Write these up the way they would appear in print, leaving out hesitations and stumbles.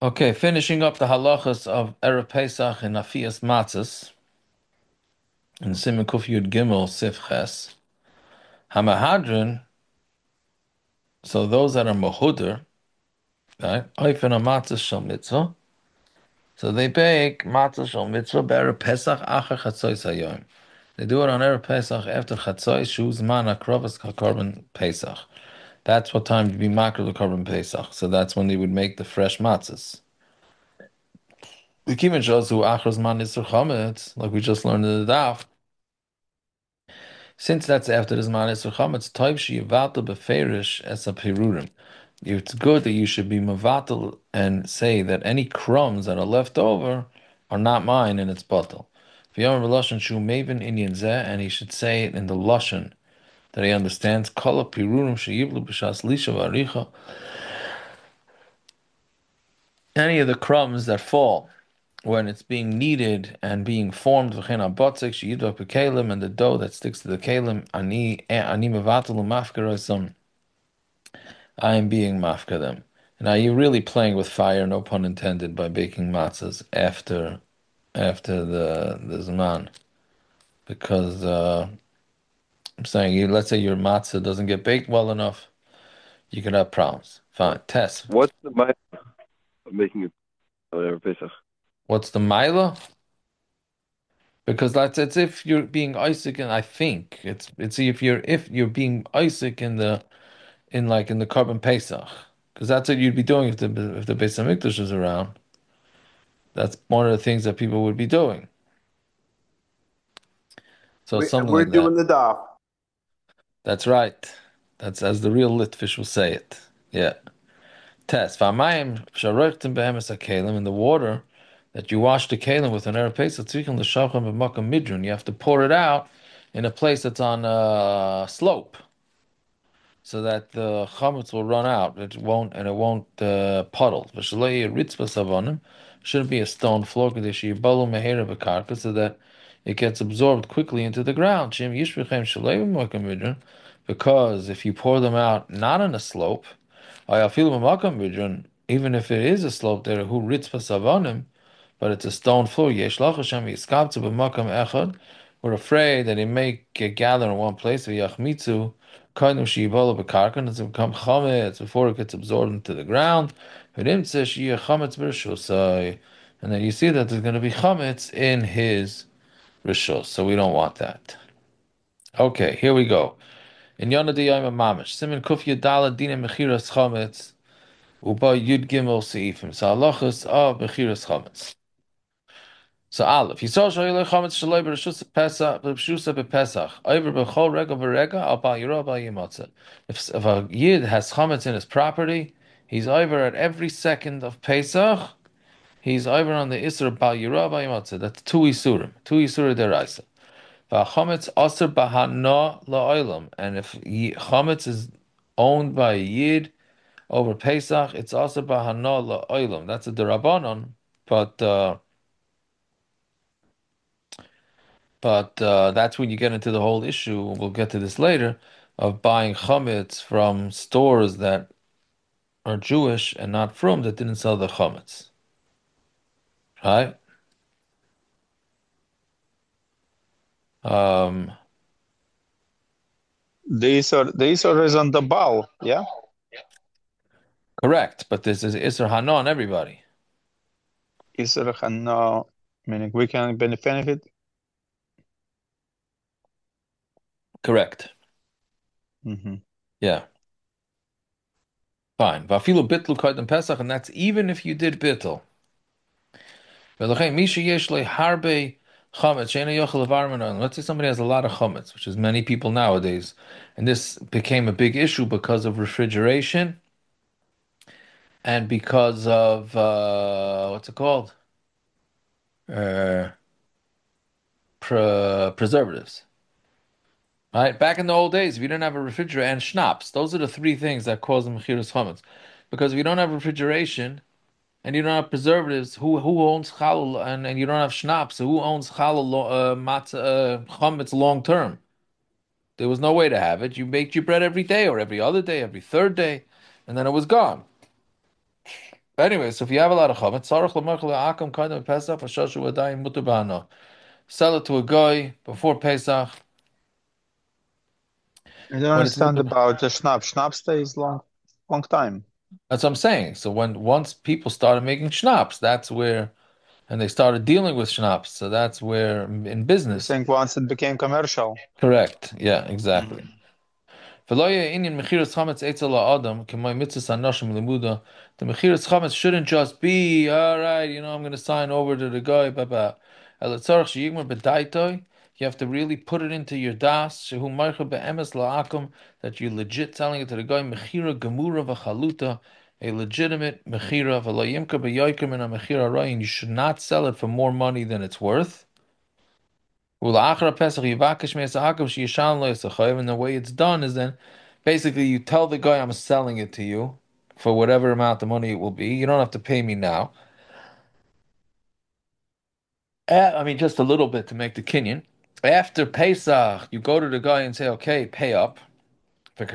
Okay, finishing up the halachas of Erev Pesach and Afias Matzos in Siman Kuf Yud Gimel Sif Ches. Hamahadrin, so those that are Mohuder, right? Oifen Matzos Shal Mitzvah. So they bake Matzos Shal Mitzvah Erev Pesach Acher Chatzois Hayom. They do it on Erev Pesach after Chatzois Shuz Man Akrovas Korban Pesach. That's what time to be makar the Korban Pesach. So that's when they would make the fresh matzahs. The Kimin shows who achros man isur chametz, like we just learned in the daf. Since that's after the zman isur chametz, toiv sheyivatel beferish es a pirurim. It's good that you should be mavatel and say that any crumbs that are left over are not mine and it's batel. V'yomer b'lashon shu maven inyan zeh, and he should say it in the lashon that he understands. Kol pirurim sheyivlu b'shas lisha v'aricha. Any of the crumbs that fall when it's being kneaded and being formed v'chein abotzik sheyidvak b'kelim, and the dough that sticks to the kelim, ani mevatel u'mafker, I am being mafka them. Now you're really playing with fire, no pun intended, by baking matzahs after the zman, because I'm saying let's say your matzah doesn't get baked well enough, you could have problems. Fine, test. What's the mind of making it Erev Pesach? What's the mila? Because that's it's if you're being Isaac, and I think it's if you're being Isaac in the Korban Pesach, because that's what you'd be doing if the Beis Hamikdash is around. That's one of the things that people would be doing. So it's something We're like that. doing the daf. That's right. That's as the real Litvish will say it. Yeah. Test. V'amayim sharochtim behemes hakelim, in the water that you wash the kelim with an erev pesach tzrichim l'shavchem b'makam midron. You have to pour it out in a place that's on a slope, so that the chametz will run out. It won't puddle. V'shalei ritzvas avonim, shouldn't be a stone floor, kadesh yibalu meheira b'karka, so that it gets absorbed quickly into the ground. Shem yishvichem shalei b'makam midron, because if you pour them out not on a slope, even if it is a slope there, who ritzvas avonim, but it's a stone floor. Yesh lach Hashem yiskabtzu b'makam echad. We're afraid that it may get gathered in one place. V'yachmitzu kainu sheyibola b'karka, and it's become chametz before it gets absorbed into the ground. V'nimtze sheyeh chametz b'rishusai, and then you see that there's going to be chametz in his rishus. So we don't want that. Okay, here we go. In Yonah Diyayim Mamish, Simin Kuf Yadala Dina Mechiras Chametz, Uba Yud Gimel Seifim. So halachas of Mechiras Chametz. So Aleph, Yisrael Shayilei Chametz Shaloi B'Rishus Pesach, B'Rishusa B'Pesach, Over B'Chol Rega V'Rega, Al Ba'al Yirah Ba'al Yimatzah. If a Yid has Chametz in his property, he's over at every second of Pesach, he's over on the Isra Ba'al Yirah Ba'al Yimatzah. That's two Isura Deraisa. V'Chametz Aser B'Hana La'olam. And if Chametz is owned by a Yid over Pesach, it's also Bahana La'olam. That's a Derabanan, but uh, but that's when you get into the whole issue. We'll get to this later of buying chametz from stores that are Jewish and not from that didn't sell the chametz, right? Um, The Isor is on the ball, yeah? correct, but this is Isser Hana on everybody. Isor no, meaning we can benefit. Correct. Mm-hmm. Yeah, fine. Vafilu bitlu kaidim Pesach, and that's even if you did bittul. Let's say somebody has a lot of chametz, which is many people nowadays, and this became a big issue because of refrigeration and because of what's it called? Uh, preservatives. Right? Back in the old days, if you didn't have a refrigerator and schnapps, those are the three things that cause the mechirus chametz. Because if you don't have refrigeration and you don't have preservatives, who owns chalul, and you don't have schnapps, so who owns chalul chametz long term? There was no way to have it. You baked your bread every day or every other day, every third day, and then it was gone. Anyway, so if you have a lot of chametz, tzarich l'machal akam kind of Pesach for shoshu adayim mutar b'hana. Sell it to a guy before Pesach I don't when it's understand mutar. about the schnapps. Schnapps stays long time. That's what I'm saying. So once people started making schnapps, that's where, and they started dealing with schnapps. So that's where in You business. think once it became commercial? Correct. Yeah, exactly. Mhm. The mechiras chametz shouldn't just be, all right, I'm going to sign over to the guy, you have to really put it into your das, that you're legit selling it to the guy, mechira gemura v'chaluta, a legitimate mechira, and you should not sell it for more money than it's worth. And the way it's done is then basically you tell the guy I'm selling it to you for whatever amount of money it will be. You don't have to pay me now. I mean, just a little bit to make the kinyan. After Pesach, you go to the guy and say, okay, pay up. And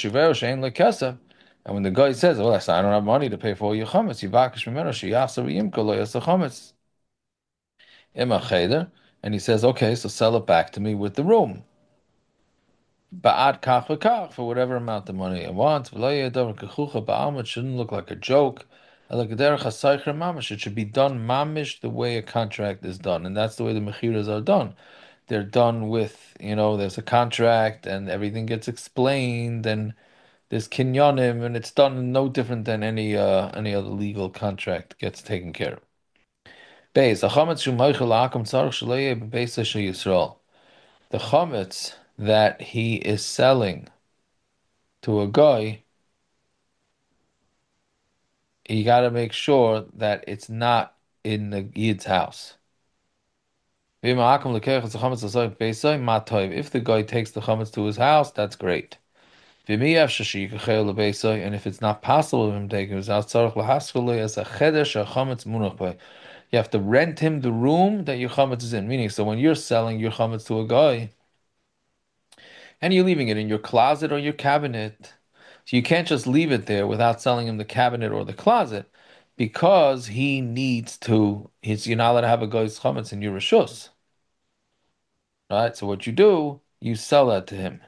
when the guy says, well, I don't have money to pay for all your chametz, and he says, okay, so sell it back to me with the room. Ba'ad kach v'kach, for whatever amount of money I want. It shouldn't look like a joke. It should be done mamish the way a contract is done. And that's the way the mechiras are done. They're done with, there's a contract and everything gets explained and there's kinyonim and it's done no different than any other legal contract gets taken care of. Beis, the chametz that he is selling to a guy, you got to make sure that it's not in the Yid's house. If the guy takes the chametz to his house, that's great. And if it's not possible for him to take it to his house, you have to rent him the room that your chametz is in. Meaning, so when you're selling your chametz to a guy, and you're leaving it in your closet or your cabinet. So you can't just leave it there without selling him the cabinet or the closet because he needs to, you're not allowed to have a guy's chametz in your rishus. Right? So what you do, you sell that to him.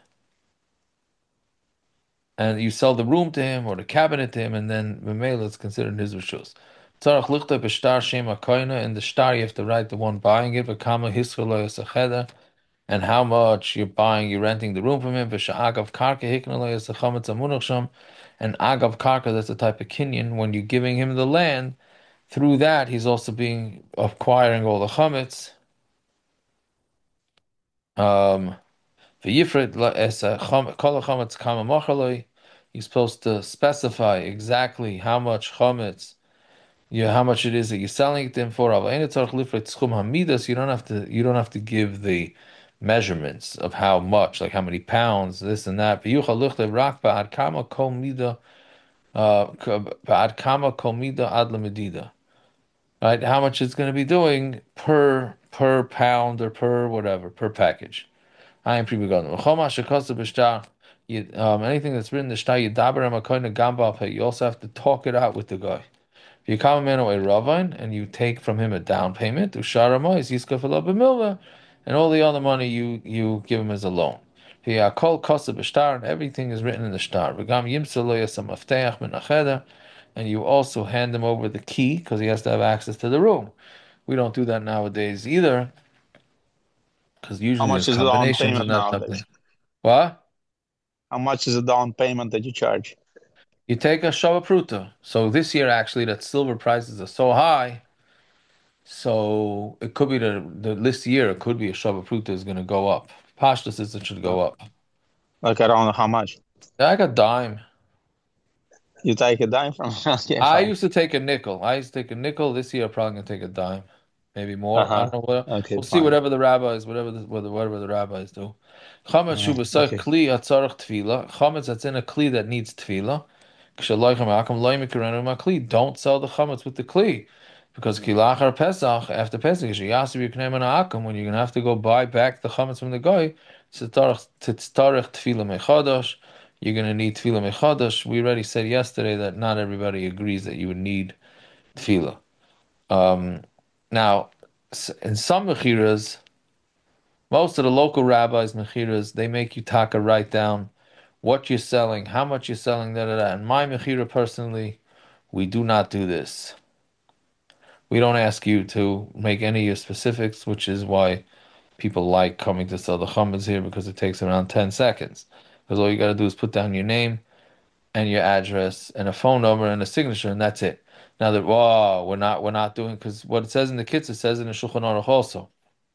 And you sell the room to him or the cabinet to him, and then Memela is considered his rishus. Tzarach lichta b'shtar shem hakoina, in the star you have to write the one buying it, v'kama hisra lo yasacheder, and how much you're buying, you're renting the room from him. Agav karka hiknalei is the chametz amunachsham, and agav karka, that's the type of kinyan. When you're giving him the land, through that he's also being acquiring all the chametz. V'yifrit es kol chametz kama machaloi. You're supposed to specify exactly how much chametz, how much it is that you're selling it to him for. You don't have to give the measurements of how much, like how many pounds, this and that. Right? How much it's going to be doing per pound or per whatever, per package. I am pre-begun. Anything that's written in the shtar, you also have to talk it out with the guy. If you come in a ravine and you take from him a down payment, and all the other money you give him as a loan. And everything is written in the shtar. And you also hand him over the key because he has to have access to the room. We don't do that nowadays either because How usually much there's is the down combinations payment and that something. nowadays? What? How much is the down payment that you charge? You take a Shava Pruta. So this year, actually, that silver prices are so high. So it could be this year, it could be a Shava Pruta is going to go up. Pashta says it should Uh, go up. Like around how much? Yeah, I got dime. You take a dime from? Okay, I fine. used to take a nickel. I used to take a nickel. This year, I'm probably going to take a dime. Maybe more. I Uh-huh. don't know what. Okay, We'll see fine. whatever the rabbis, whatever the rabbis do. Chametz shu b'soich Okay. kli atzarich tefillah. Chametz that's in a kli that needs tefillah. Don't sell the chametz with the kli, because kilachar Pesach, after Pesach, when you're gonna have to go buy back the chametz from the guy, titzarich tefillah mechadosh. you're going to need tefillah mechadash. We already said yesterday that not everybody agrees that you would need tefillah. Um, Now, in some mechiras, most of the local rabbis mechiras, they make you taka write down what you're selling, how much you're selling, da da da. And my mechira personally, we do not do this. We don't ask you to make any of your specifics, which is why people like coming to sell the chametz here because it takes around 10 seconds. Because all you got to do is put down your name and your address and a phone number and a signature, and that's it. Now that whoa, we're not doing because what it says in the kitzur, it says in the Shulchan Aruch also.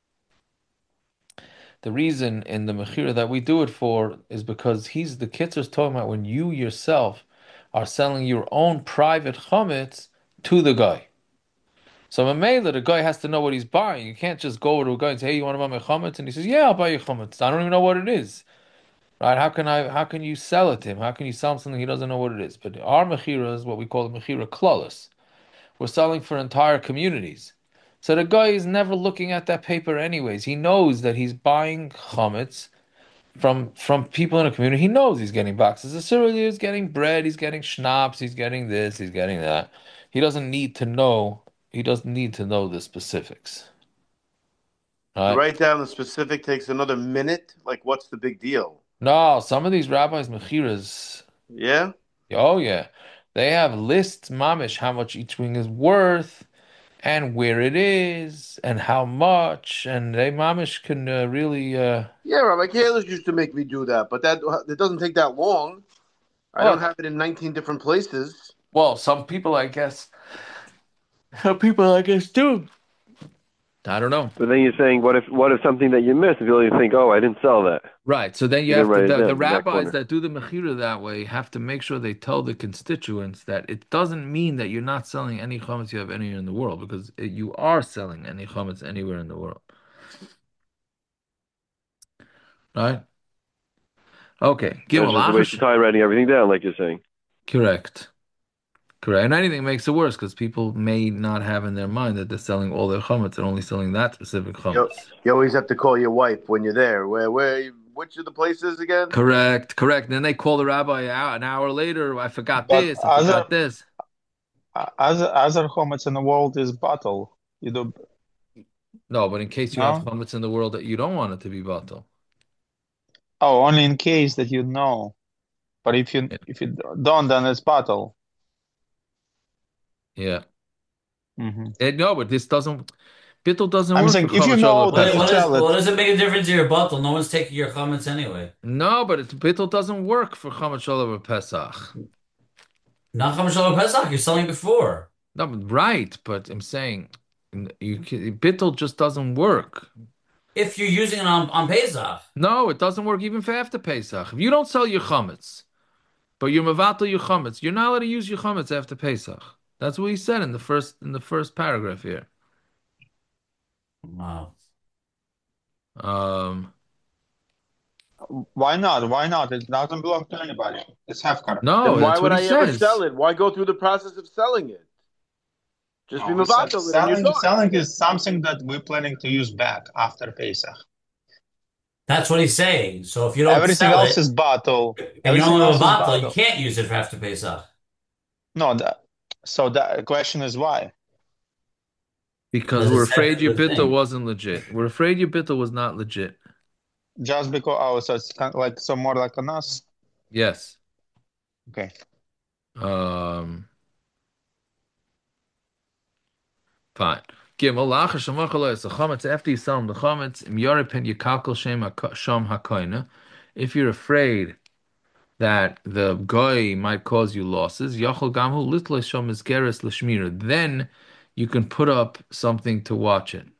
The reason in the mechira that we do it for is because the kitzur is talking about when you yourself are selling your own private chametz to the guy. So Mamela, the guy has to know what he's buying. You can't just go to a guy and say, "Hey, you want to buy my chametz?" And he says, "Yeah, I'll buy your chametz." I don't even know what it is, right? How can you sell it to him? How can you sell him something he doesn't know what it is? But our mechira is what we call the mechira klalis. We're selling for entire communities. So the guy is never looking at that paper anyways. He knows that he's buying chametz from people in a community. He knows he's getting boxes of cereal, he's getting bread, he's getting schnapps, he's getting this, he's getting that. He doesn't need to know. He doesn't need to know the specifics, To right? write down the specific takes another minute. Like, what's the big deal? No, some of these rabbis mechiras, Yeah? oh yeah, they have lists, mamish, how much each wing is worth, and where it is, and how much, and they mamish can really. Yeah, Rabbi Kalish used to make me do that, but that it doesn't take that long. I don't Well, have it in 19 different places. well, some people, I guess, some people, I guess, do. I don't know. But then you're saying, what if something that you missed? If you only think, oh, I didn't sell that, Right. So then you you didn't have to, write it the down in that rabbis corner. that do the mechira that way have to make sure they tell the constituents that it doesn't mean that you're not selling any chametz you have anywhere in the world because you are selling any chametz anywhere in the world. Right? Okay. That's Gimel just a waste of achash. time writing everything down, like you're saying. Correct. Correct. And anything makes it worse because people may not have in their mind that they're selling all their chametz and only selling that specific You, chametz. you always have to call your wife when you're there. Which of the places again? Correct. Correct. And then they call the rabbi out an hour later. I forgot But this. I forgot this. other chametz in the world is bottle. You do No, but in case you have no? chametz in the world that you don't want it to be batal. Oh, only in case that you know. But Yeah. if you don't, then it's bottle. Yeah. Hmm. No, but this doesn't. Bittul doesn't I'm work for saying if you chametz olah know that What you what pesach. is tell it, what does it make a difference to your bottle? No one's taking your comments anyway. No, but bittul doesn't work for chametz olah pesach. Not how much over Pesach you're selling before. No, right, but I'm saying bittul just doesn't work. If you're using it on Pesach. No, it doesn't work even for after Pesach. If you don't sell your chametz, but you're mevatel your chametz, you're not allowed to use your chametz after Pesach. That's what he said in the first paragraph here. Wow. Um, why not? Why not? It doesn't belong to anybody. It's Hefker. no, Then why that's what would he I ever says. sell it? Why go through the process of selling it? Just be No, we said mavatal it and you're done. selling is something that we're planning to use back after Pesach. That's what he's saying. So if you don't Everything sell else it is bottle. and you Everything don't have a else is bottle, you bottle. can't use it for after Pesach. No, so the question is why? Because Because it we're says afraid it's a your good bittul thing. wasn't legit. We're afraid your bittul was not legit. Just because so it's kind of like so more like a us. Yes. Okay. Um, Fine. Gimel lacher shemachalo es chametz after you sell them the chametz im yorepin yikalkol sham hakoina. If you're afraid that the guy might cause you losses, yachol gamhu litlo sham isgeres l'shmira. Then you can put up something to watch it.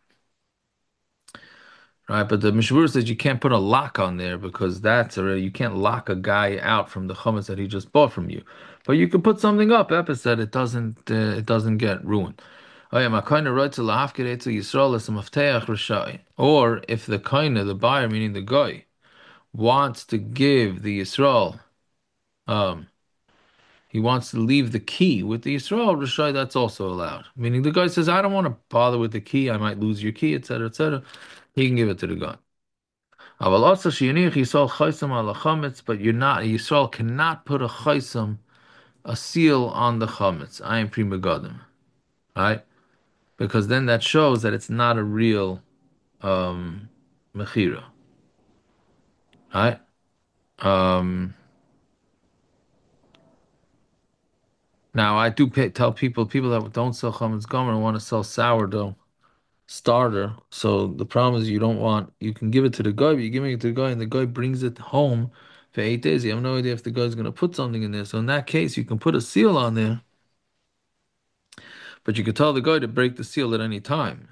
Right, but the Mishmur says you can't put a lock on there because that's already you can't lock a guy out from the chametz that he just bought from you. But you can put something up, Epis, that it doesn't get ruined. Oh yeah, my kind writes a lahafkere to Yisrael as a mafteach rishai. Or if the kind the buyer, meaning the guy, wants to give the Yisrael, um, he wants to leave the key with the Yisrael rishai. That's also allowed. Meaning the guy says, I don't want to bother with the key. I might lose your key, etc., etc. He can give it to the guy. Aval also sheyaniach Yisrael chaisam ala chametz, but Yisrael cannot put a chaisam, a seal on the chametz. I am pri megadim, right? Because then that shows that it's not a real mechira, right? Now I do tell people that don't sell chametz gomer want to sell sourdough starter. So the problem is you can give it to the guy, but you're giving it to the guy, and the guy brings it home for 8 days. You have no idea if the guy's going to put something in there. So in that case, you can put a seal on there, but you could tell the guy to break the seal at any time,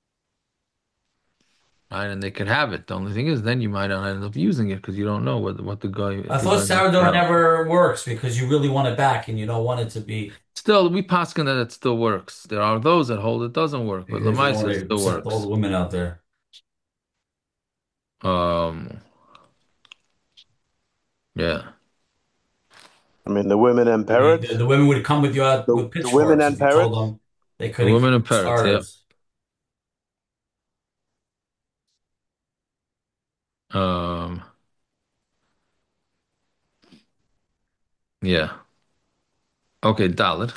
right? And they could have it. The only thing is, then you might not end up using it because you don't know what the guy. I If the thought guy's gonna sourdough have it. never works because you really want it back and you don't want it to be Still, we paskin that it still works. There are those that hold it doesn't work, but because you don't Lamaisa want it to still upset all works. the women out there. Um, yeah. I mean, the women and I mean, parrots. the women would come with you out with The women pitchforks and if you told parrots. them they The couldn't women keep and parrots, yeah. starters. Um, yeah. Okay, Dalit.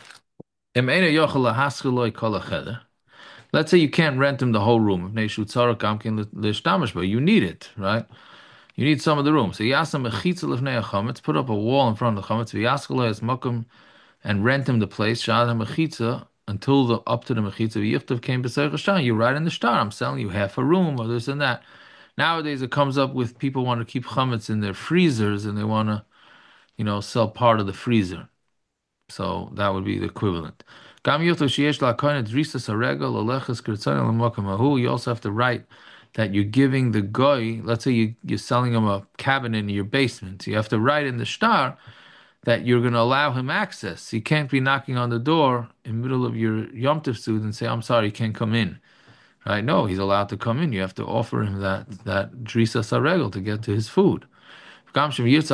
Let's say you can't rent him the whole room. But you need it, right? You need some of the room. So Yasam mechitza lifnei chametz, put up a wall in front of the chametz. V'yaskalo es makom, and rent him the place. Shad mechitza until the up to the mechitza. V'yichtav came b'seich shtar. You write in the shtar, I'm selling you half a room or this and that. Nowadays it comes up with people want to keep chametz in their freezers and they want to, sell part of the freezer. So that would be the equivalent. You also have to write that you're giving the guy, let's say you're selling him a cabin in your basement. You have to write in the shtar that you're going to allow him access. He can't be knocking on the door in the middle of your Yom Tov suit and say, I'm sorry, you can't come in. Right? No, he's allowed to come in. You have to offer him that drisa saregel to get to his food. Let's say the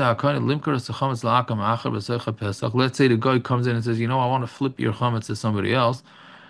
guy comes in and says, I want to flip your chametz to somebody else.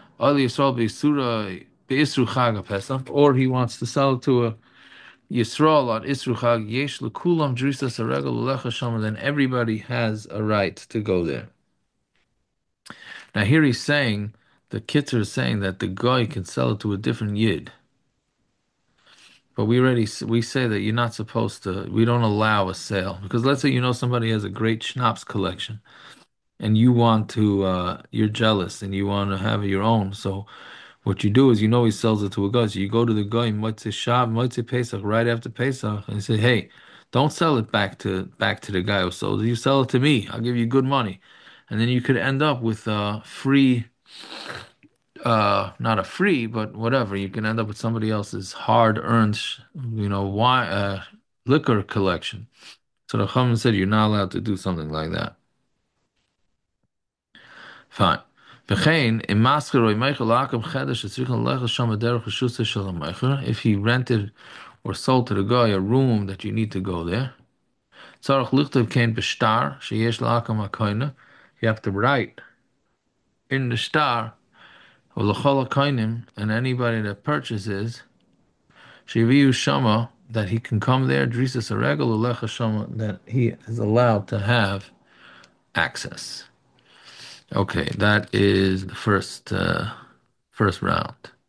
Or he wants to sell it to a Yisrael on Isru Chag, Yesh Lekulam Drisa Saregel Ulecha Shama, then everybody has a right to go there. Now here he's saying, the Kitzur is saying that the guy can sell it to a different Yid. But we say that you're not supposed to. We don't allow a sale because let's say somebody has a great schnapps collection, and you want to. You're jealous and you want to have your own. So what you do is he sells it to a guy. So you go to the guy Motzei Shav, Motzei Pesach right after Pesach, and you say, hey, don't sell it back to the guy who sold it. You sell it to me. I'll give you good money, and then you could end up with free not a free, but whatever. You can end up with somebody else's hard-earned, wine, liquor collection. So the Chacham said you're not allowed to do something like that. Fine. If he rented or sold to the guy a room that you need to go there, you have to write in the star and anybody that purchases Shiviyu Shama, that he can come there, Drisas Aregel Ulecha Shama, that he is allowed to have access. Okay, that is the first round.